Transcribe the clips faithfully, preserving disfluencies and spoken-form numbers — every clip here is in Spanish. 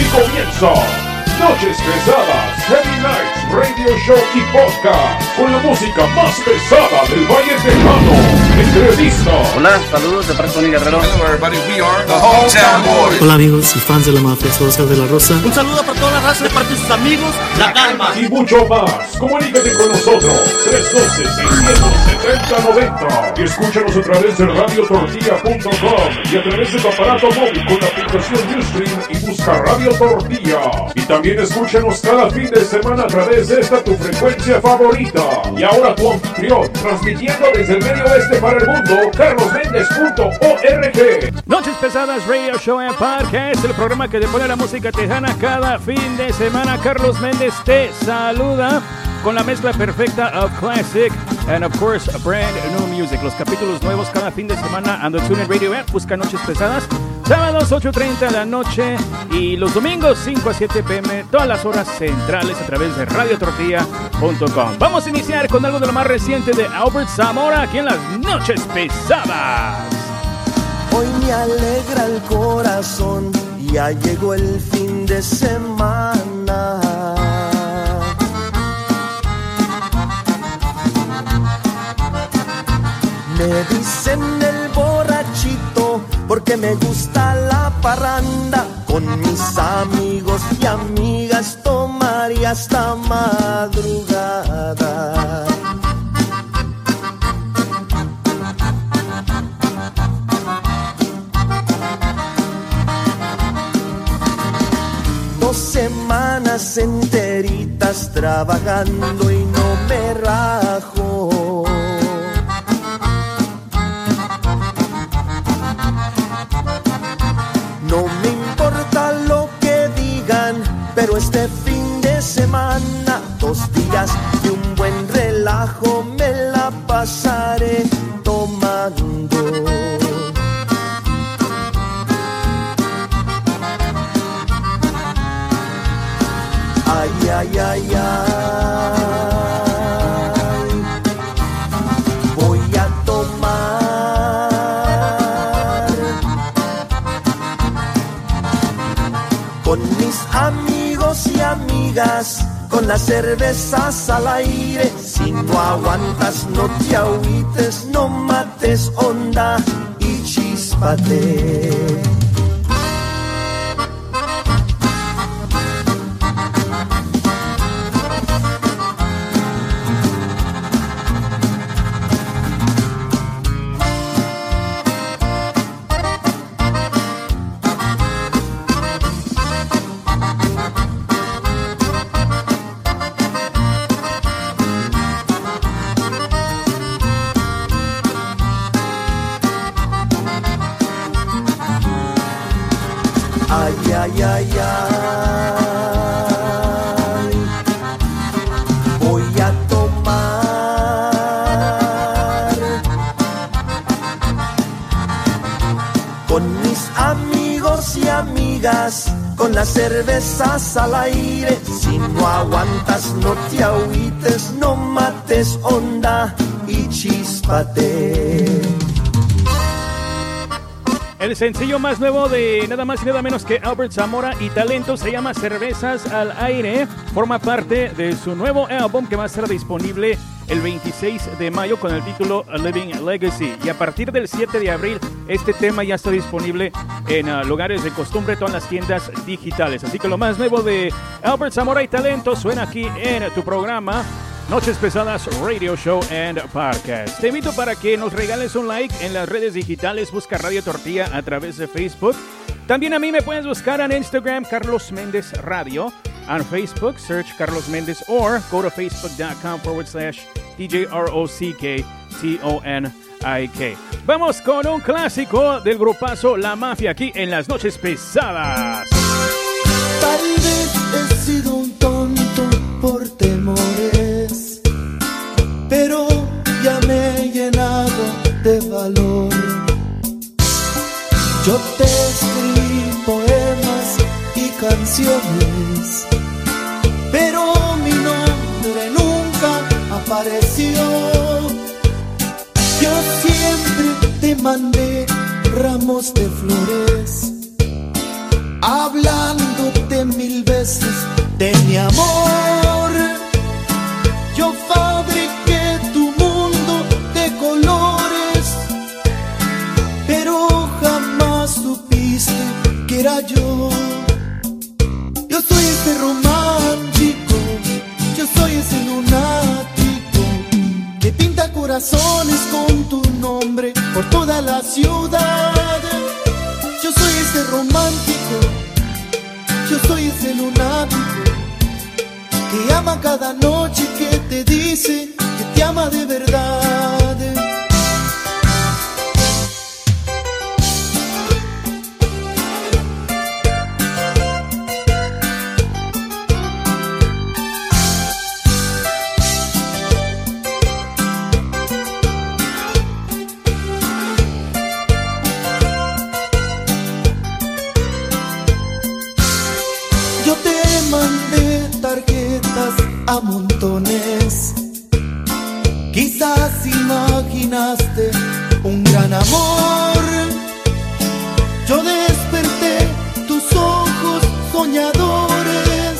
Aquí comienza Noches Pesadas, Heavy Nights, Radio Show y Podcast, con la música más pesada del Valle Tejano. Entrevista. Hola, saludos de parte de Tony Guerrero. Hello everybody, we are the Hometown Boys. Hola amigos y fans de la mafia, soy Oscar de la Rosa. Un saludo para toda la raza de parte de sus amigos, La Calma. Y mucho más. Comunícate con nosotros. tres uno dos, seis siete cero, nueve cero. Y escúchanos a través de radio tortilla punto com y a través de tu aparato móvil con la aplicación Ustream y busca Radio Tortilla. Y también escúchanos cada fin de semana a través de esta tu frecuencia favorita. Y ahora tu anfitrión, transmitiendo desde el medio oeste para el mundo, carlos méndez punto org. Noches Pesadas Radio Show and Podcast, el programa que te pone la música tejana cada fin de semana. Carlos Méndez te saluda con la mezcla perfecta of classic and of course brand new music. Los capítulos nuevos cada fin de semana ando TuneIn Radio app, busca Noches Pesadas. Sábados ocho treinta de la noche y los domingos cinco a siete pm, todas las horas centrales a través de radio tortilla punto com. Vamos a iniciar con algo de lo más reciente de Albert Zamora aquí en las Noches Pesadas. Hoy me alegra el corazón, ya llegó el fin de semana. Me dicen el borrachito porque me gusta la parranda. Con mis amigos y amigas tomaría hasta madrugada. Dos semanas enteritas trabajando y no me rajo. No me importa lo que digan, pero este fin de semana, dos días y un buen relajo me la pasaré tomando. Ay, ay, ay, ay, voy a tomar con mis amigos y amigas, con las cervezas al aire. Si no aguantas, no te agüites, no mates onda y chíspate. Ay, ay, ay, ay, voy a tomar con mis amigos y amigas, con las cervezas al aire. Si no aguantas, no te agüites, no mates onda y chíspate. El sencillo más nuevo de nada más y nada menos que Albert Zamora y Talento se llama Cervezas al Aire. Forma parte de su nuevo álbum que va a estar disponible el veintiséis de mayo con el título A Living Legacy. Y a partir del siete de abril este tema ya está disponible en uh, lugares de costumbre, todas las tiendas digitales. Así que lo más nuevo de Albert Zamora y Talento suena aquí en tu programa Noches Pesadas Radio Show and Podcast. Te invito para que nos regales un like en las redes digitales. Busca Radio Tortilla a través de Facebook. También a mí me puedes buscar en Instagram, Carlos Méndez Radio. On Facebook, search Carlos Méndez or go to facebook.com forward slash D-J-R-O-C-K T-O-N-I-K. Vamos con un clásico del grupazo La Mafia aquí en las Noches Pesadas. Tal vez he sido un tonto por temores, pero ya me he llenado de valor. Yo te escribí poemas y canciones, pero mi nombre nunca apareció. Yo siempre te mandé ramos de flores, hablándote ese romántico, yo soy ese lunático que pinta corazones con tu nombre por toda la ciudad. Yo soy ese romántico, yo soy ese lunático que ama cada noche, que te dice que te ama de verdad. A montones, quizás imaginaste un gran amor. Yo desperté tus ojos soñadores,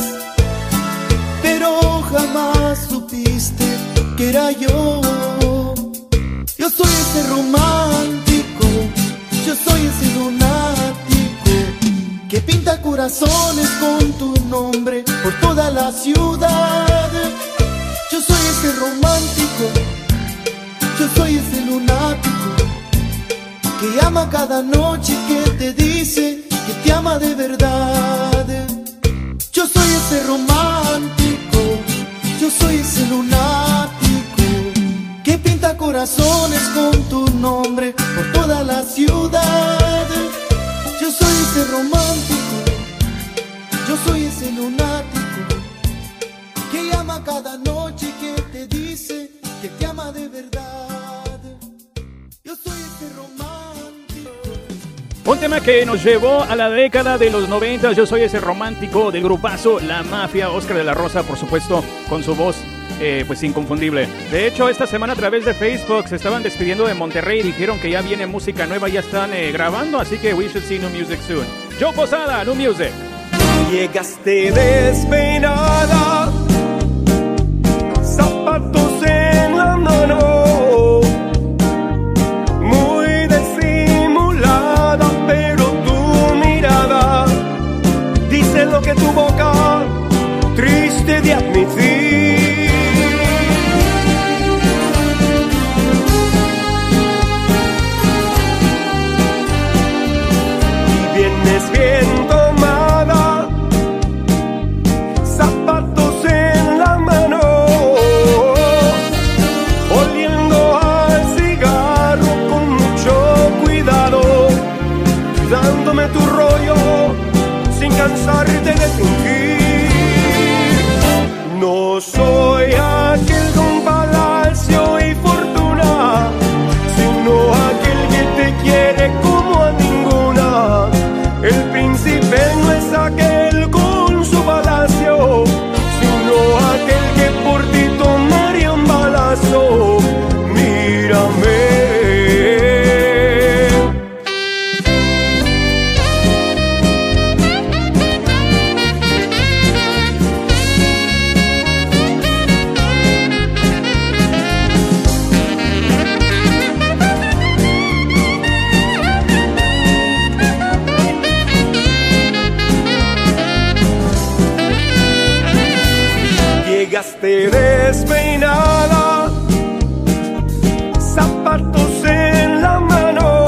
pero jamás supiste que era yo. Yo soy ese romántico, yo soy ese lunático que pinta corazones con tu nombre por toda la ciudad. Yo soy ese romántico, yo soy ese lunático que ama cada noche, que te dice que te ama de verdad. Yo soy ese romántico, yo soy ese lunático que pinta corazones con tu nombre por toda la ciudad. Yo soy ese romántico, yo soy ese lunático que ama cada noche, que te dice que te ama de verdad. Yo soy ese romántico. Un tema que nos llevó a la década de los noventa. Yo soy ese romántico del grupazo La Mafia. Oscar de la Rosa, por supuesto, con su voz eh, pues inconfundible. De hecho, esta semana a través de Facebook se estaban despidiendo de Monterrey y dijeron que ya viene música nueva, ya están eh, grabando, así que we should see new music soon. Joe Posada, New Music. Llegaste despeinada, zapatos en la mano, muy disimulada, pero tu mirada dice lo que tu boca triste de admitir. Y vienes bien tomada, zapatos en la mano, oliendo al cigarro con mucho cuidado, dándome tu rollo sin cansarte de fingir. No soy aquel con palacio y fortuna, sino aquel que te quiere como a ninguna. El príncipe no es aquel con su palacio, sino aquel que por ti tomaría un balazo. Mírame. Llegaste despeinada, zapatos en la mano,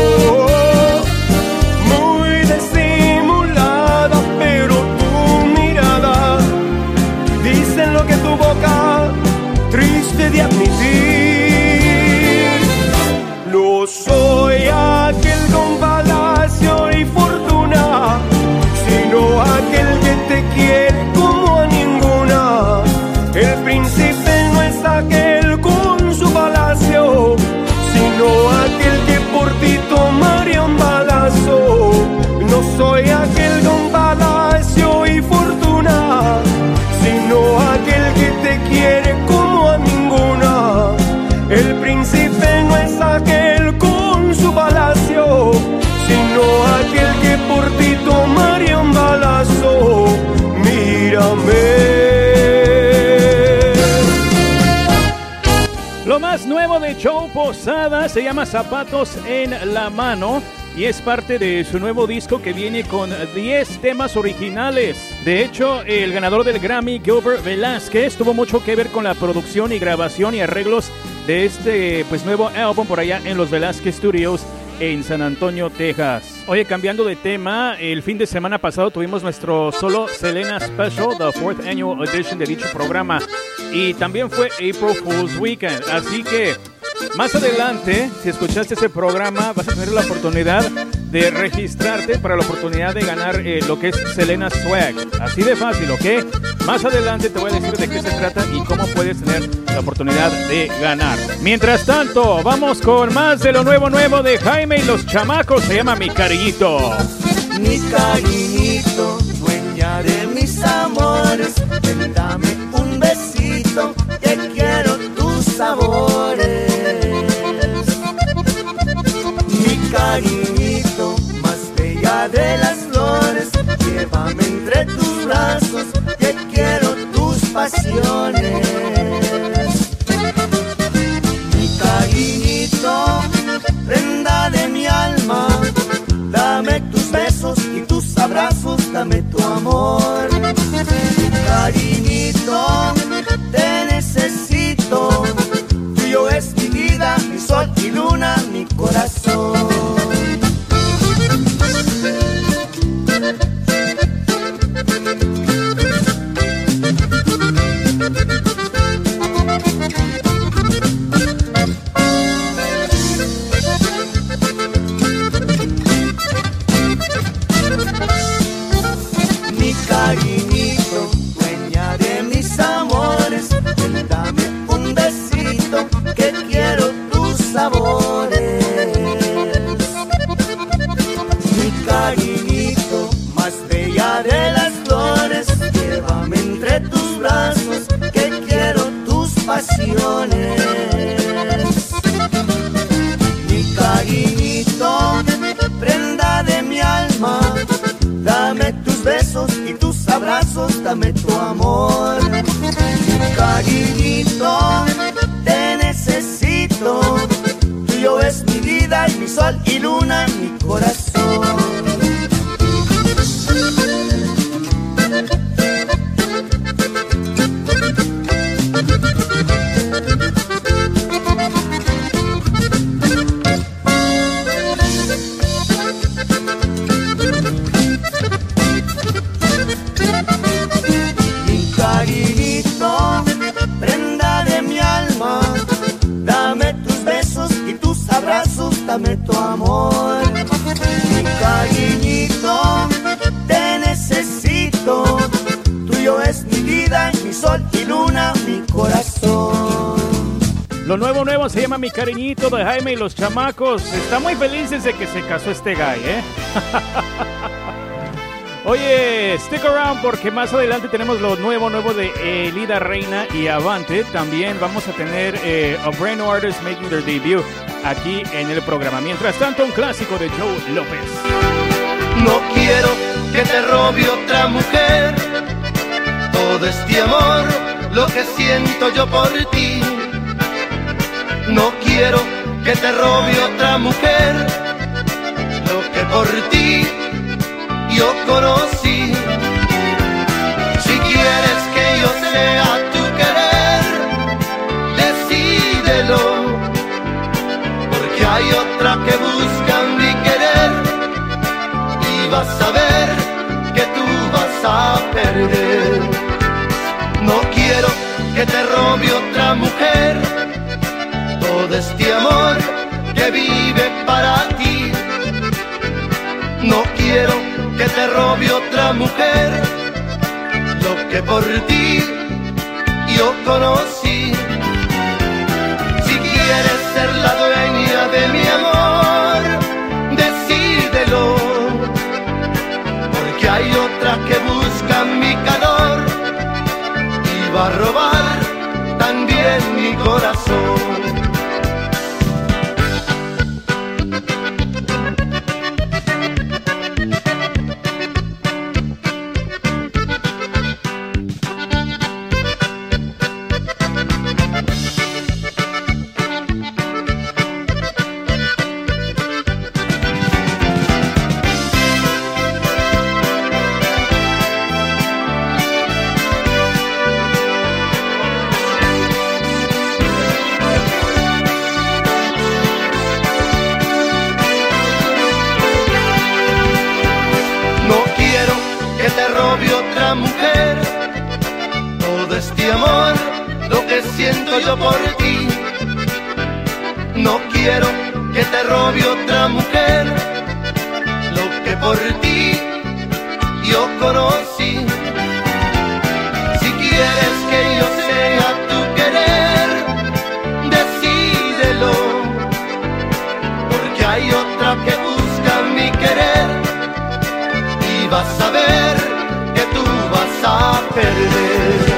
muy disimulada, pero tu mirada dice lo que tu boca triste de admitir. No soy aquel con palacio y fortuna, sino aquel que te quiere como a ninguna. El príncipe no es aquel con su palacio, sino aquel que por ti tomaría un balazo. No soy aquel con palacio y fortuna, sino aquel que te quiere como a ninguna. El príncipe no es aquel con su palacio, sino aquel que por ti tomaría un balazo. Mírame. Lo más nuevo de Joe Posada se llama Zapatos en la Mano. y es parte de su nuevo disco que viene con diez temas originales. De hecho, el ganador del Grammy, Gilbert Velázquez, tuvo mucho que ver con la producción y grabación y arreglos de este pues nuevo álbum por allá en los Velázquez Studios en San Antonio, Texas. Oye, cambiando de tema, el fin de semana pasado tuvimos nuestro solo Selena Special, the fourth annual edition de dicho programa, y también fue April Fool's Weekend, así que más adelante, si escuchaste ese programa, vas a tener la oportunidad de registrarte para la oportunidad de ganar eh, lo que es Selena Swag. Así de fácil, ¿ok? Más adelante te voy a decir de qué se trata y cómo puedes tener la oportunidad de ganar. Mientras tanto, vamos con más de lo nuevo nuevo de Jaime y los Chamacos. Se llama Mi Cariñito. Mi cariñito, dueña de mis amores, ven, dame un besito, que quiero tus sabores. Mi cariñito, más bella de las flores, llévame entre tus brazos, que quiero tus pasiones. Mi cariñito, prenda de mi alma, dame tus besos y tus abrazos, dame tu amor. Mi cariñito, te necesito, tuyo es mi vida, mi sol y luna, mi corazón. Mi cariñito, dueña de mis amores, ven, dame un besito, que quiero tus sabores. Mi cariñito, más bella de las flores, llévame entre tus brazos, que quiero tus pasiones. Mi cariñito, prenda de mi alma, dame tus besos y tus abrazos, dame tu amor. Mi cariñito, te necesito, tuyo es mi vida y mi sol y luna, mi corazón. Mi cariñito, prenda de mi alma, dame tus besos y tus abrazos, dame tu amor. Mi cariñito, te necesito, tuyo es mi vida, mi sol y luna, mi corazón. Lo nuevo nuevo se llama Mi Cariñito de Jaime y los Chamacos. Está muy feliz desde que se casó este guy, ¿eh? Oye, stick around porque más adelante tenemos lo nuevo nuevo de Elida Reina y Avante. También vamos a tener eh, a brand new artist making their debut aquí en el programa. Mientras tanto, un clásico de Joe López. No quiero que te robe otra mujer todo este amor, lo que siento yo por ti. No quiero que te robe otra mujer lo que por ti yo conocí. Si quieres que yo sea tu querer, decídelo, porque hay otra que busca mi querer y vas a ver que tú vas a perder. No quiero que te robe otra mujer todo este amor que vive para ti. No quiero que te robe otra mujer lo que por ti yo conocí. Si quieres ser la dueña de mi amor, decídelo, porque hay otra que busca mi calor y va a robar también mi corazón. robe otra mujer todo este amor, lo que siento yo por ti. No quiero que te robe otra mujer lo que por ti yo conocí. Si quieres que yo sea tu querer, decídelo, porque hay otra que busca mi querer y vas a ver que tú vas a perder.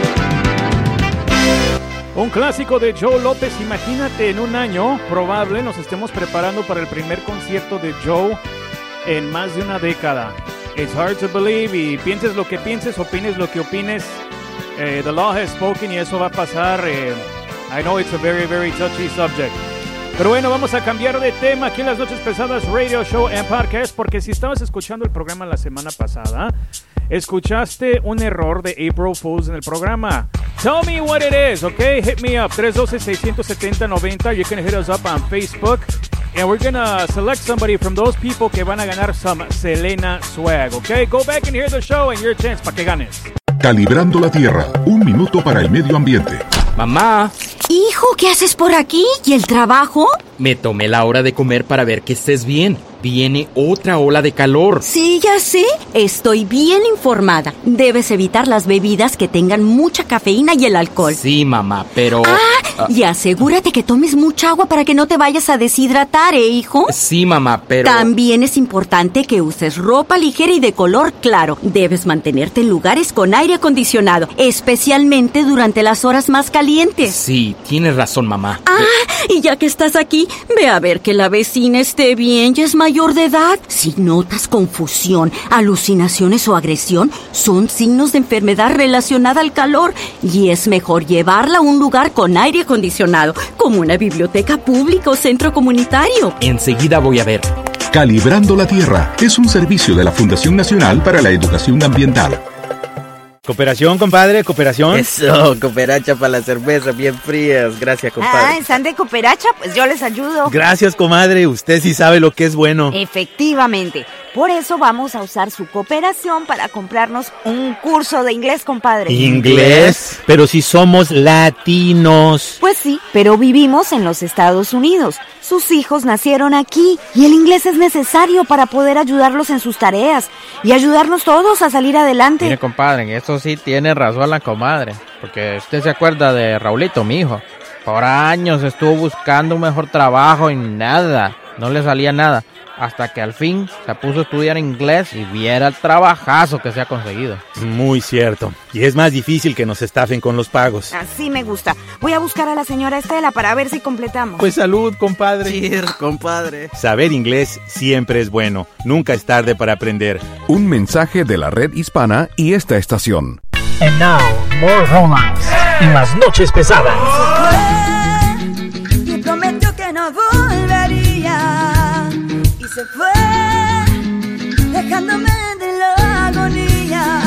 Un clásico de Joe López. Imagínate, en un año probable nos estemos preparando para el primer concierto de Joe en más de una década. It's hard to believe, y pienses lo que pienses, opines lo que opines, eh, the law has spoken y eso va a pasar. eh, I know it's a very, very touchy subject. Pero bueno, vamos a cambiar de tema aquí en Las Noches Pesadas Radio Show and Podcast, porque si estabas escuchando el programa la semana pasada, escuchaste un error de April Fools en el programa. Tell me what it is, okay? Hit me up, tres uno dos, seis siete cero, nueve cero. You can hit us up on Facebook. And we're gonna select somebody from those people que van a ganar some Selena swag, okay? Go back and hear the show and your chance para que ganes. Calibrando la Tierra, un minuto para el medio ambiente. Mamá. Hijo, ¿qué haces por aquí? ¿Y el trabajo? Me tomé la hora de comer para ver que estés bien. Viene otra ola de calor. Sí, ya sé. Estoy bien informada. Debes evitar las bebidas que tengan mucha cafeína y el alcohol. Sí, mamá, pero... Ah, y asegúrate que tomes mucha agua para que no te vayas a deshidratar, ¿eh, hijo? Sí, mamá, pero... También es importante que uses ropa ligera y de color claro. Debes mantenerte en lugares con aire acondicionado, especialmente durante las horas más calientes. Sí, tienes razón, mamá. Ah, y ya que estás aquí, ve a ver que la vecina esté bien y es mayor de edad. Si notas confusión, alucinaciones o agresión, son signos de enfermedad relacionada al calor y es mejor llevarla a un lugar con aire acondicionado, como una biblioteca pública o centro comunitario. Enseguida voy a ver. Calibrando la Tierra es un servicio de la Fundación Nacional para la Educación Ambiental. Cooperación, compadre, cooperación. Eso, cooperacha para las cervezas bien frías. Gracias, compadre. Ah, ¿están de cooperacha? Pues yo les ayudo. Gracias, comadre. Usted sí sabe lo que es bueno. Efectivamente. Por eso vamos a usar su cooperación para comprarnos un curso de inglés, compadre. ¿Inglés? Pero si somos latinos. Pues sí, pero vivimos en los Estados Unidos. Sus hijos nacieron aquí y el inglés es necesario para poder ayudarlos en sus tareas y ayudarnos todos a salir adelante. Mire, compadre, en eso sí tiene razón la comadre, porque usted se acuerda de Raulito, mi hijo. Por años estuvo buscando un mejor trabajo y nada, no le salía nada. Hasta que al fin se puso a estudiar inglés y viera el trabajazo que se ha conseguido. Muy cierto. Y es más difícil que nos estafen con los pagos. Así me gusta. Voy a buscar a la señora Estela para ver si completamos. Pues salud, compadre. Cheers, compadre. Saber inglés siempre es bueno. Nunca es tarde para aprender. Un mensaje de la red hispana y esta estación. And now, more romance y Las Noches Pesadas. Y prometió que no volvería. Se fue, dejándome de la agonía.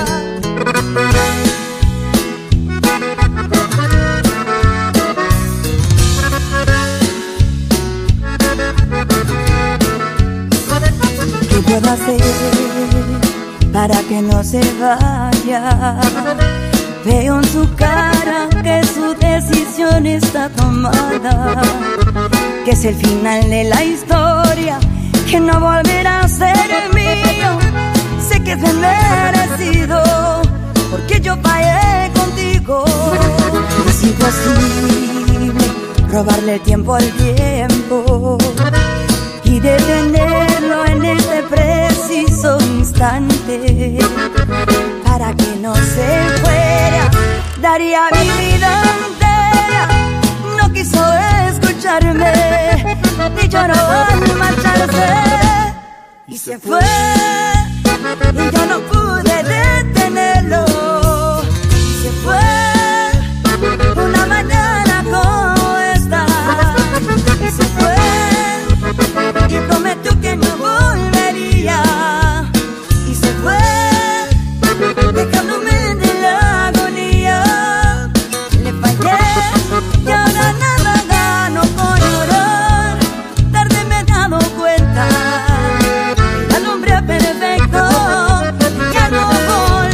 ¿Qué puedo hacer para que no se vaya? Veo en su cara que su decisión está tomada, que es el final de la historia, que no volverá a ser mío. Sé que es bien merecido, porque yo fallé contigo. Es imposible robarle tiempo al tiempo y detenerlo en este preciso instante. Para que no se fuera, daría mi vida entera. No quiso escucharme, ni lloró al marcharse. Y se fue, y yo no pude detenerlo. Y se fue, una mañana como esta. Y se fue, y prometió que no volvería. Y se fue, dejándome de la agonía. Le fallé y ahora nada gano con llorar. Tarde me he dado cuenta, al hombre perfecto ya no volverá.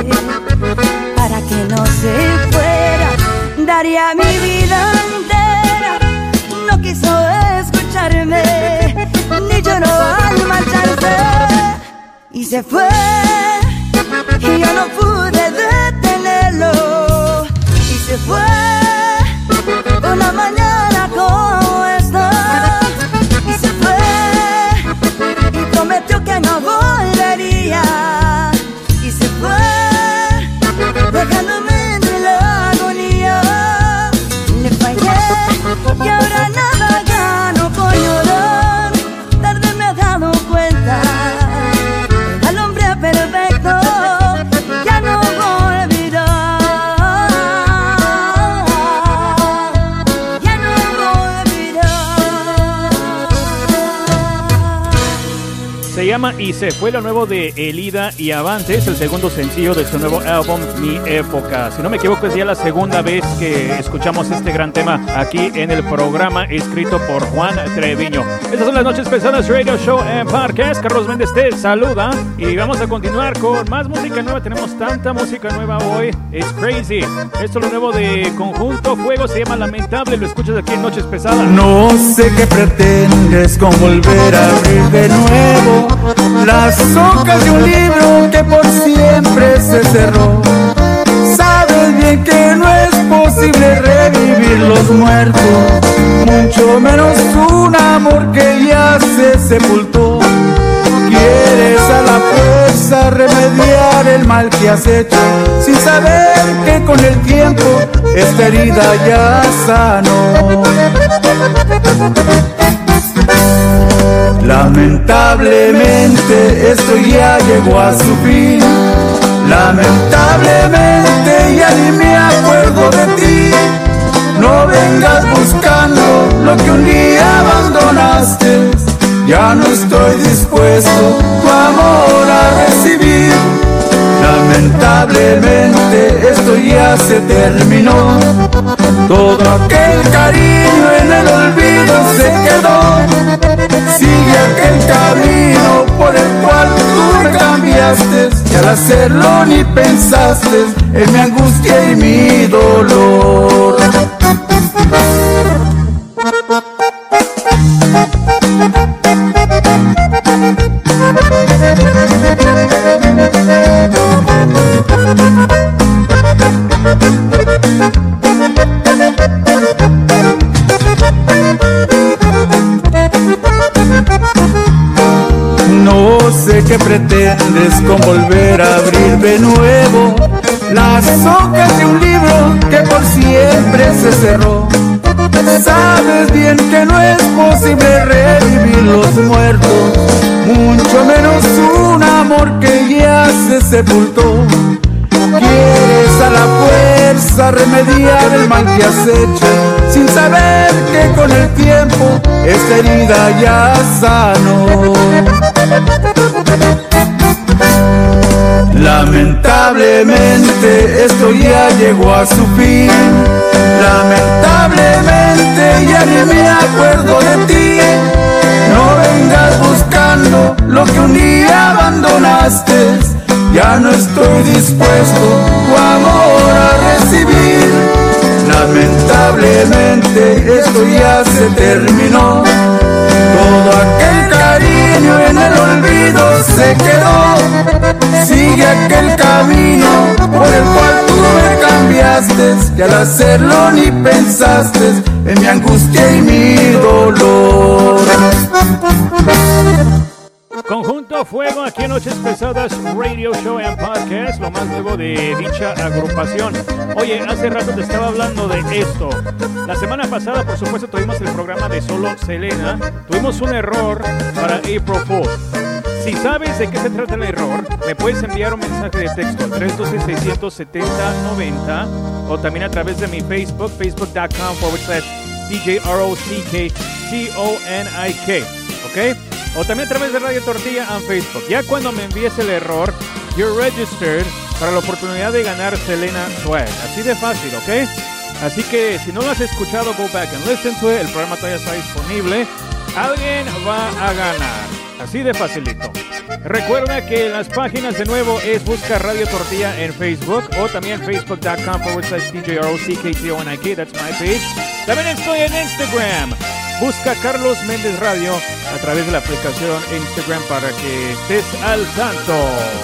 para que no se fuera. Daría mi vida entera. No quiso escucharme, ni lloró al marcharse. Y se fue, y yo no pude detenerlo. Y se fue una mañana como esta. Y se fue, y prometió que no volvería. Y se fue, dejándome en la agonía. Le fallé, y ahora nada gano por llorar. Tarde me he dado cuenta, al hombre perfecto ya no volverá. Ya no volverá. Se llama Y se fue, lo nuevo de Elida y Avante. Es el segundo sencillo de su nuevo álbum Mi Época. Si no me equivoco, es ya la segunda vez que escuchamos este gran tema aquí en el programa, escrito por Juan Treviño. Estas son las Noches Pesadas Radio Show and Podcast. Carlos Méndez te saluda y vamos a continuar con más música nueva. Tenemos tanta música nueva hoy, es crazy. Esto es lo nuevo de Conjunto Fuego, se llama Lamentable. Lo escuchas aquí en Noches Pesadas. No sé qué pretendes con volver a abrir de nuevo las hojas de un libro que por siempre se cerró. Sabes bien que no es posible revivir los muertos, mucho menos un amor que ya se sepultó. Quieres a la fuerza remediar el mal que has hecho, sin saber que con el tiempo esta herida ya sanó. Lamentablemente esto ya llegó a su fin. Lamentablemente ya ni me acuerdo de ti. No vengas buscando lo que un día abandonaste. Ya no estoy dispuesto tu amor a recibir. Lamentablemente esto ya se terminó. Todo aquel cariño en el olvido se quedó. Sigue aquel camino por el cual tú me cambiaste, y al hacerlo ni pensaste en mi angustia y mi dolor. No sé qué pretendes con volver a abrir de nuevo las hojas de un libro que por siempre se cerró. Sabes bien que no es posible revivir los muertos, mucho menos un amor que ya se sepultó. Quieres a la fuerza remediar el mal que has hecho, sin saber que con el tiempo esta herida ya sanó. Lamentablemente esto ya llegó a su fin. Lamentablemente ya ni me acuerdo de ti. No vengas buscando lo que un día abandonaste. Ya no estoy dispuesto tu amor a recibir. Lamentablemente esto ya se terminó. Todo aquel cariño en el olvido se quedó. Sigue aquel camino por el cual tú me cambiaste, y al hacerlo ni pensaste en mi angustia y mi dolor. Conjunto Fuego aquí en Noches Pesadas Radio Show and Podcast, lo más nuevo de dicha agrupación. Oye, hace rato te estaba hablando de esto. La semana pasada, por supuesto, tuvimos el programa de Solo Selena. Tuvimos un error para April Fool. Si sabes de qué se trata el error, me puedes enviar un mensaje de texto al tres uno dos, seis siete cero, nueve cero o también a través de mi Facebook, facebook.com forward slash DJ R O C K C O N I K, ¿ok? O también a través de Radio Tortilla en Facebook. Ya cuando me envíes el error, you're registered para la oportunidad de ganar Selena Swag. Así de fácil, ¿ok? Así que si no lo has escuchado, go back and listen to it. El programa todavía está disponible. Alguien va a ganar. Así de facilito. Recuerda que las páginas de nuevo es busca Radio Tortilla en Facebook o también facebook.com forward slash DJROCKTONIK, that's my page. También estoy en Instagram. Busca Carlos Méndez Radio a través de la aplicación Instagram para que estés al tanto.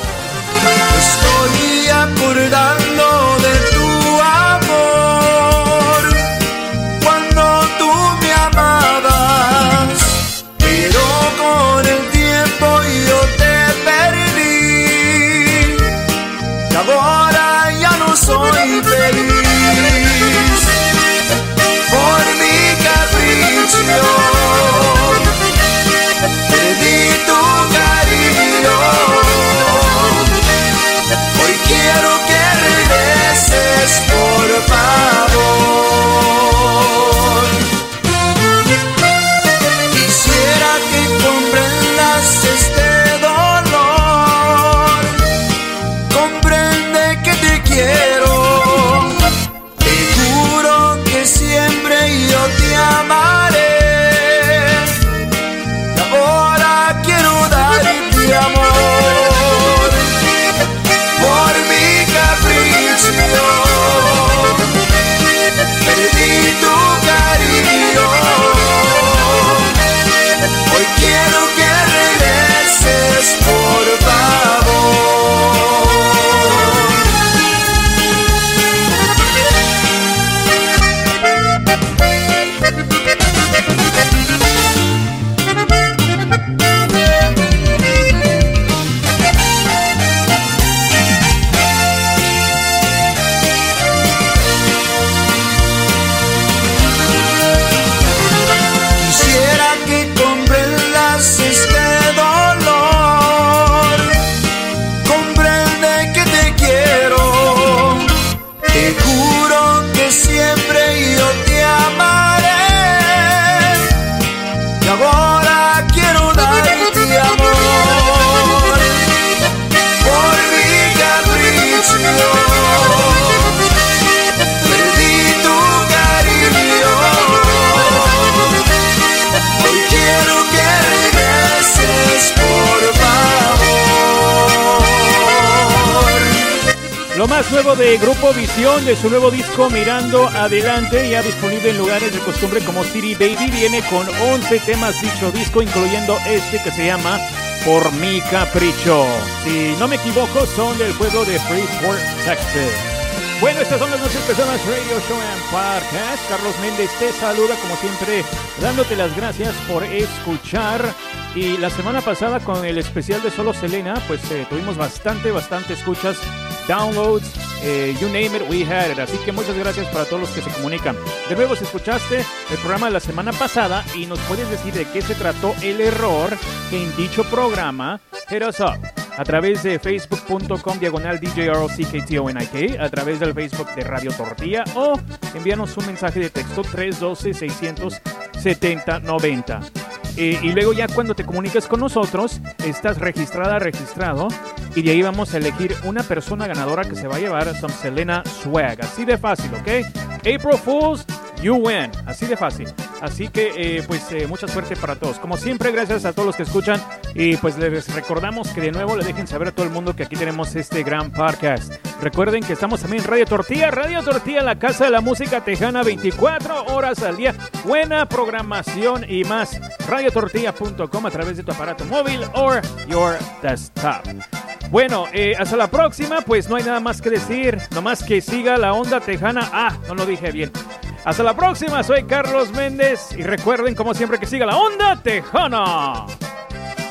Estoy acordando de tu amor cuando tú me amabas, pero con el tiempo yo te perdí y ahora ya no soy feliz por mi capricho. Perdí tu cariño. Hoy quiero que regreses, por favor. Quisiera que comprendas este dolor. Comprende que te quiero. Te juro que siempre yo te amaré. Y ahora quiero darte amor. Perdí tu cariño. Hoy quiero que regreses, por favor. Lo más nuevo de Grupo Visión, de su nuevo disco Mirando Adelante, ya disponible en lugares de costumbre como City Baby, viene con once temas dicho disco, incluyendo este que se llama Por Mi Capricho. Si no me equivoco, son del pueblo de Freeport, Texas. Bueno, estas son las noches personas Radio Show and Podcast. Carlos Méndez te saluda como siempre, dándote las gracias por escuchar. Y la semana pasada con el especial de Solo Selena, pues eh, tuvimos bastante, bastante escuchas, downloads, eh, you name it, we had it. Así que muchas gracias para todos los que se comunican. De nuevo, si escuchaste el programa de la semana pasada y nos puedes decir de qué se trató el error en dicho programa, hit us up a través de facebook.com diagonal DJROCKTONIK, a través del Facebook de Radio Tortilla, o envíanos un mensaje de texto tres uno dos, seis cero cero, siete cero nueve cero. Eh, y luego ya cuando te comuniques con nosotros, estás registrada, registrado, y de ahí vamos a elegir una persona ganadora que se va a llevar some Selena swag. Así de fácil, ¿ok? April Fools, you win. Así de fácil. Así que, eh, pues, eh, mucha suerte para todos. Como siempre, gracias a todos los que escuchan. Y pues les recordamos que de nuevo le dejen saber a todo el mundo que aquí tenemos este gran podcast. Recuerden que estamos también en Radio Tortilla. Radio Tortilla, la casa de la música tejana, veinticuatro horas al día. Buena programación y más. radio tortilla punto com a través de tu aparato móvil o your desktop. Bueno, eh, hasta la próxima. Pues no hay nada más que decir. Nomás que siga la onda tejana. Ah, no lo dije bien. Hasta la próxima, soy Carlos Méndez y recuerden como siempre que siga la onda tejana.